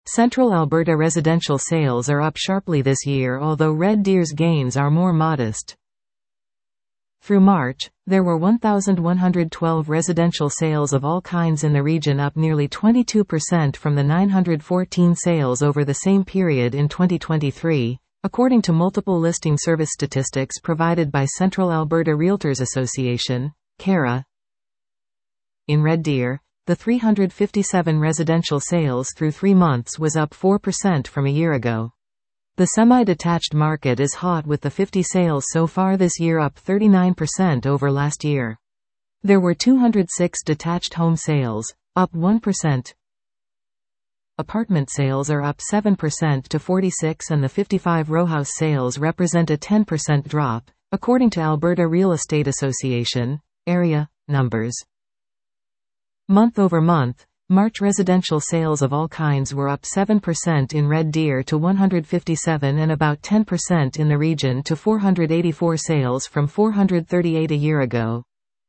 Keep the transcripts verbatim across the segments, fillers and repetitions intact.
Central Alberta residential sales are up sharply this year, although Red Deer's gains are more modest. Through March, there were one thousand one hundred twelve residential sales of all kinds in the region, up nearly twenty-two percent from the nine hundred fourteen sales over the same period in twenty twenty-three, according to multiple listing service statistics provided by Central Alberta Realtors Association, C A R A. In Red Deer, the three hundred fifty-seven residential sales through three months was up four percent from a year ago. The semi-detached market is hot, with the fifty sales so far this year up thirty-nine percent over last year. There were two hundred six detached home sales, up one percent. Apartment sales are up seven percent to forty-six, and the fifty-five rowhouse sales represent a ten percent drop, according to Alberta Real Estate Association, area, numbers. Month over month, March residential sales of all kinds were up seven percent in Red Deer to one hundred fifty-seven and about ten percent in the region to four hundred eighty-four sales from four hundred thirty-eight a year ago.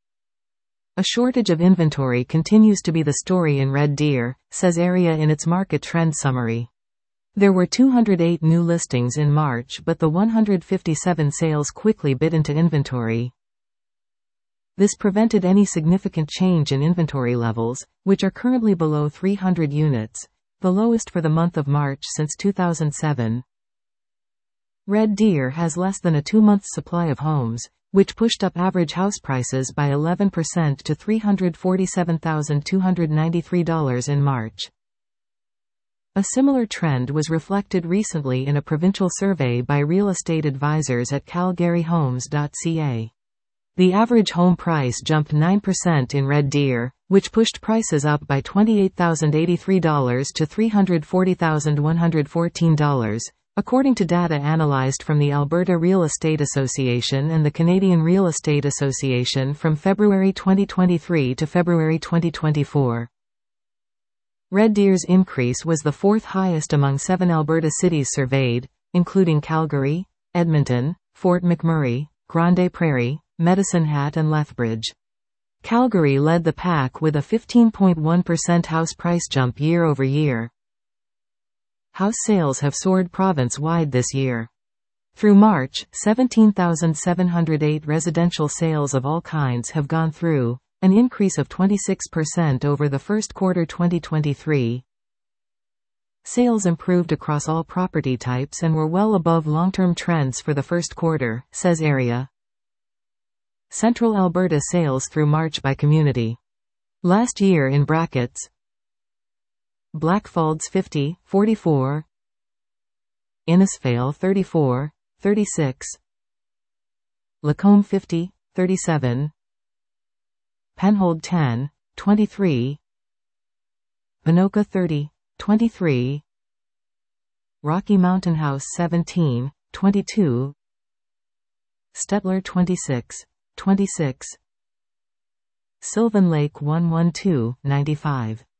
A shortage of inventory continues to be the story in Red Deer, says Area in its market trend summary. There were two hundred eight new listings in March, but the one hundred fifty-seven sales quickly bit into inventory. This prevented any significant change in inventory levels, which are currently below three hundred units, the lowest for the month of March since two thousand seven. Red Deer has less than a two-month supply of homes, which pushed up average house prices by eleven percent to three hundred forty-seven thousand two hundred ninety-three dollars in March. A similar trend was reflected recently in a provincial survey by real estate advisors at calgary homes dot c a. The average home price jumped nine percent in Red Deer, which pushed prices up by twenty-eight thousand eighty-three dollars to three hundred forty thousand one hundred fourteen dollars, according to data analyzed from the Alberta Real Estate Association and the Canadian Real Estate Association from February twenty twenty-three to February twenty twenty-four. Red Deer's increase was the fourth highest among seven Alberta cities surveyed, including Calgary, Edmonton, Fort McMurray, Grande Prairie, Medicine Hat and Lethbridge. Calgary led the pack with a fifteen point one percent house price jump year over year. House sales have soared province-wide this year. Through March, seventeen thousand seven hundred eight residential sales of all kinds have gone through, an increase of twenty-six percent over the first quarter twenty twenty-three. Sales improved across all property types and were well above long-term trends for the first quarter, says Area. Central Alberta sales through March by community. Last year in brackets: Blackfalds fifty, forty-four, Innisfail thirty-four, thirty-six, Lacombe fifty, thirty-seven, Penhold ten, twenty-three, Ponoka thirty, twenty-three, Rocky Mountain House seventeen, twenty-two, Stettler twenty-six, twenty-six, Sylvan Lake one twelve, ninety-five.